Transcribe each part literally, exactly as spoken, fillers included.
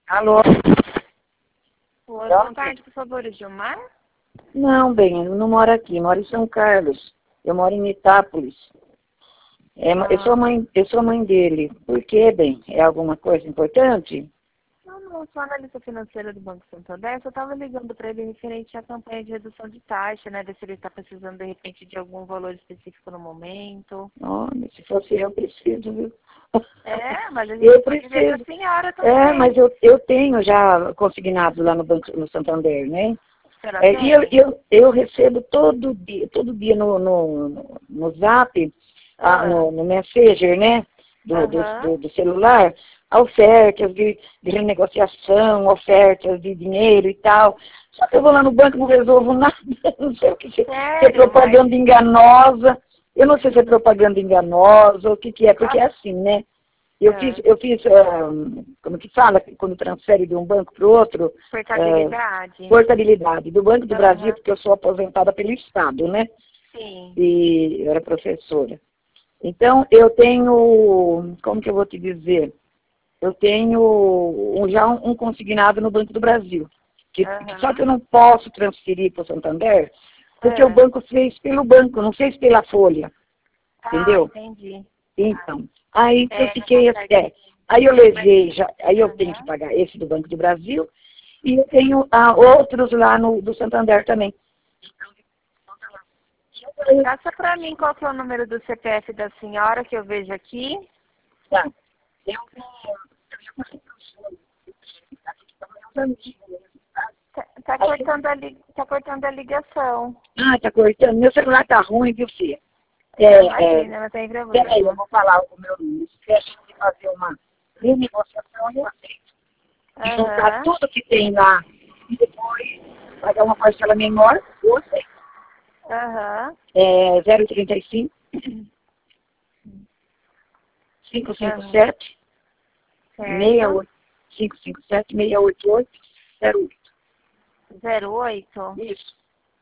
Alô? Oi, boa tarde, por favor, o Gilmar? Não, bem, eu não moro aqui, moro em São Carlos. Eu moro em Itápolis. É, Ah. eu, sou a mãe, eu sou a mãe dele. Por quê, bem? É alguma coisa importante? Não, não, sou analista financeira do Banco Santander. Eu estava ligando para ele referente à campanha de redução de taxa, né? Ver se ele está precisando, de repente, de algum valor específico no momento. Olha, se fosse eu, preciso, viu? É, mas a gente Eu pode ver para preciso. a senhora também. É, mas eu, eu tenho já consignado lá no Banco no Santander, né? Será É, que e eu, eu, eu recebo todo dia, todo dia no, no, no Zap, ah, Ah. no, no Messenger, né? Do, do, Aham. do, do celular, ofertas de, de renegociação, ofertas de dinheiro e tal. Só que eu vou lá no banco e não resolvo nada. Não sei o que se, se é Sério? propaganda Mas... enganosa. Eu não sei se é propaganda enganosa ou o que, que é, porque é assim, né? Eu Ah. fiz, eu fiz uh, como que fala, quando transfere de um banco para o outro, Portabilidade. uh, portabilidade do Banco do Aham. Brasil, porque eu sou aposentada pelo Estado, né? Sim. E eu era professora. Então, eu tenho, como que eu vou te dizer? Eu tenho um, já um, um consignado no Banco do Brasil. Que, Aham. só que eu não posso transferir para o Santander, porque Ah. o banco fez pelo banco, não fez pela folha. Ah, Entendeu? entendi. Então, aí que eu É, não fiquei, consegue. é, aí eu levei, já, aí eu tenho que Aham. pagar esse do Banco do Brasil, e eu tenho ah, outros lá no, do Santander também. Passa para mim qual que é o número do C P F da senhora que eu vejo aqui. Tá. Eu Tá, tá cortando a li... tá cortando a ligação. Ah, tá cortando. Meu celular tá ruim, viu, filha? É, É, é, imagina, não tem peraí, eu problema. vou falar o meu número. Se a gente fazer uma renegociação, eu aceito. E juntar Aham. tudo que tem lá e depois pagar uma parcela menor, eu aceito. Aham. É zero trinta e cinco, cinco cinco Aham. sete, seis Certo. oito, cinco cinco sete, seis oito oito, zero oito. Zero oito. Isso.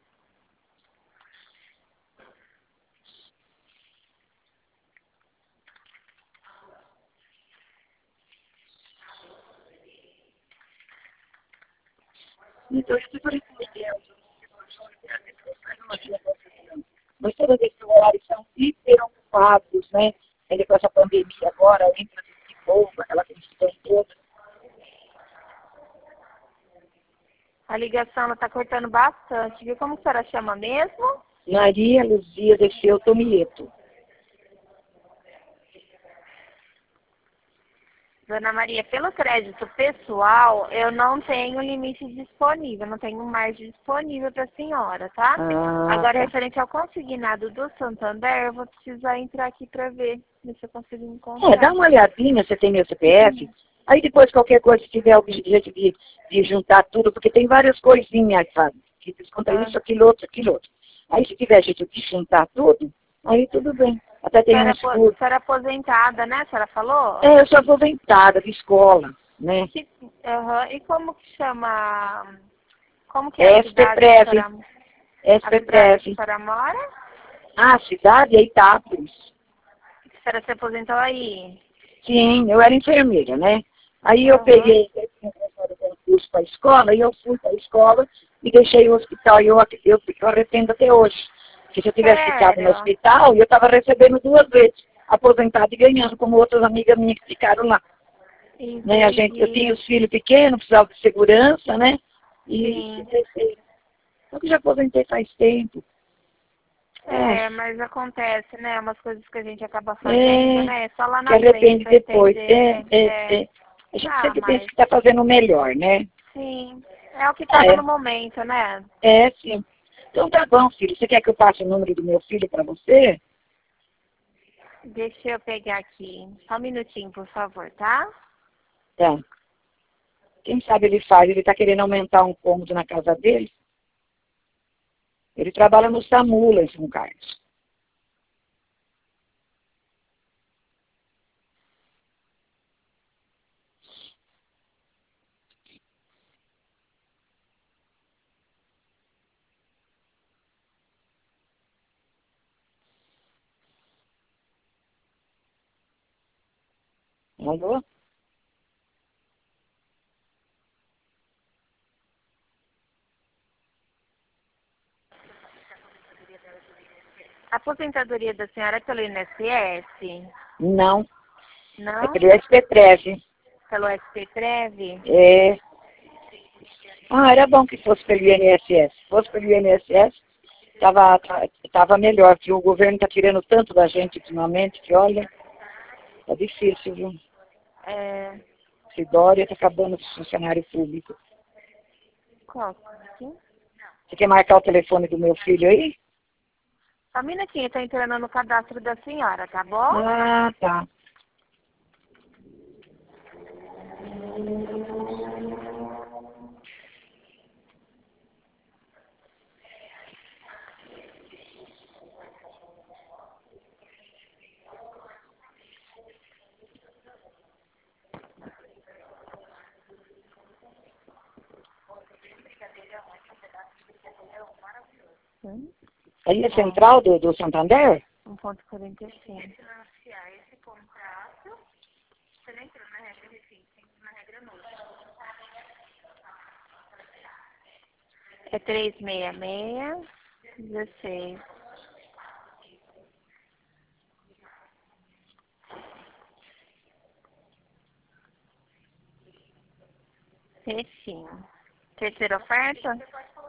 Então, eu sempre mas toda vez que os horários são hiper ocupados, né? Ainda com essa pandemia agora, entra de novo, aquela questão toda. A ligação ela tá cortando bastante. Viu como que a senhora chama mesmo? Maria Luzia Defeu Tomieto. Dona Maria, pelo crédito pessoal, eu não tenho limite disponível, não tenho margem disponível para a senhora, tá? Ah, Agora, tá. referente ao consignado do Santander, eu vou precisar entrar aqui para ver se eu consigo É, encontrar. dá uma olhadinha, você tem meu C P F. Aí depois qualquer coisa, se tiver o jeito de, de juntar tudo, porque tem várias coisinhas, sabe? Que desconta Ah. isso, aquilo outro, aquilo outro. Aí se tiver jeito de juntar tudo, aí tudo bem. Até tem Senhora, um apo- escudo. senhora aposentada, né? A senhora falou? É, eu sou aposentada de escola, né? Que- aham. E como que chama? Como que é a cidade que a SPPrev, senhora, a cidade que a SPPrev. senhora mora? Ah, a cidade é Itápolis. A senhora se aposentou aí? Sim, eu era enfermeira, né? Aí eu Aham. peguei o curso para a escola e eu fui para a escola e deixei o hospital. E eu, eu, eu arrependo até hoje. Porque se eu tivesse ficado no Sério? hospital, eu estava recebendo duas vezes, aposentada e ganhando, como outras amigas minhas que ficaram lá. Né? A gente, eu Entendi. tinha os filhos pequenos, precisava de segurança, né? E Sim. só que já aposentei faz tempo. É, É, mas acontece, né? Umas coisas que a gente acaba fazendo, é, né? Só lá que na frente arrepende pra depois. entender, É, né? é, É. é. A gente Ah, sempre pensa mas que está fazendo o melhor, né? sim. É o que Ah, tava é. no momento, né? É, sim. Então tá bom, filho. Você quer que eu passe o número do meu filho para você? Deixa eu pegar aqui. Só um minutinho, por favor, tá? Tá. Quem sabe ele faz? Ele está querendo aumentar um cômodo na casa dele. Ele trabalha no SAMU lá em São Carlos. Alô? A aposentadoria da senhora é pelo I N S S? Não, Não? é pelo S P Prev. Pelo S P Prev? É. Ah, era bom que fosse pelo I N S S. Se fosse pelo I N S S, tava, tava melhor, porque o governo tá tirando tanto da gente ultimamente que, olha, tá difícil, viu? É... Esse Dória tá acabando com o funcionário público. Qual? Você quer marcar o telefone do meu filho aí? Só um minutinho, tô entrando no cadastro da senhora, tá bom? Ah, tá. Hum? Aí é central do, do Santander? um ponto quarenta e cinco. Financiar esse contrato. Você não entrou na regra recente, na regra nova. É trezentos e sessenta e seis, dezesseis. Certinho. Terceira oferta?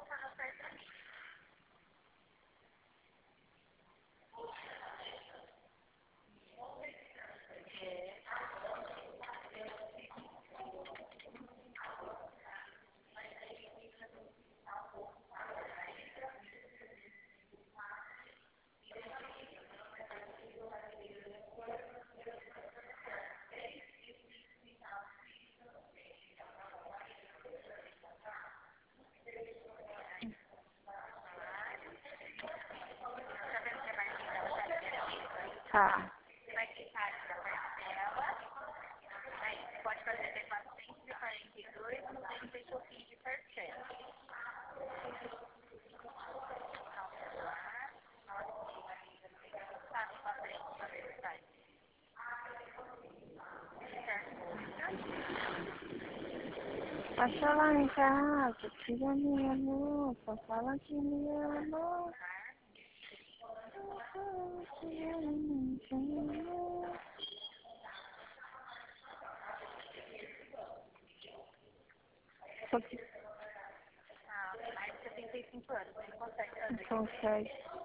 Tá. Pode fazer até quatrocentos e quarenta e dois, não tem fechofim de percento. Passa lá em casa, tira minha roupa, fala que me ama. Só que... Ah, mais de setenta e cinco anos, não consegue fazer. Não consegue.